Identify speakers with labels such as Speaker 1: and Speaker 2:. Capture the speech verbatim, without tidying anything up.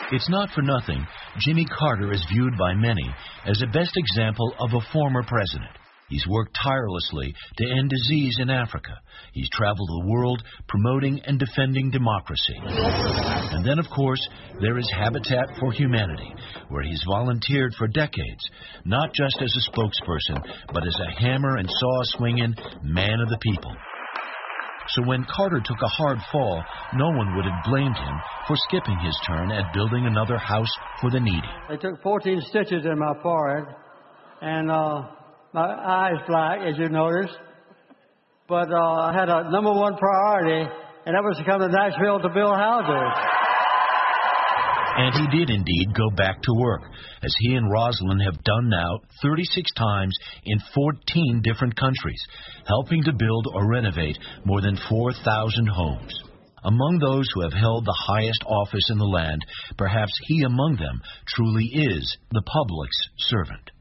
Speaker 1: It's not for nothing Jimmy Carter is viewed by many as the best example of a former president. He's worked tirelessly to end disease in Africa. He's traveled the world promoting and defending democracy. And then, of course, there is Habitat for Humanity, where he's volunteered for decades, not just as a spokesperson, but as a hammer and saw-swinging man of the people. So when Carter took a hard fall, no one would have blamed him for skipping his turn at building another house for the needy.
Speaker 2: They took fourteen stitches in my forehead, and uh, my eyes black, as you noticed. But uh, I had a number one priority, and that was to come to Nashville to build houses.
Speaker 1: And he did indeed go back to work, as he and Rosalind have done now thirty-six times in fourteen different countries, helping to build or renovate more than four thousand homes. Among those who have held the highest office in the land, perhaps he among them truly is the public's servant.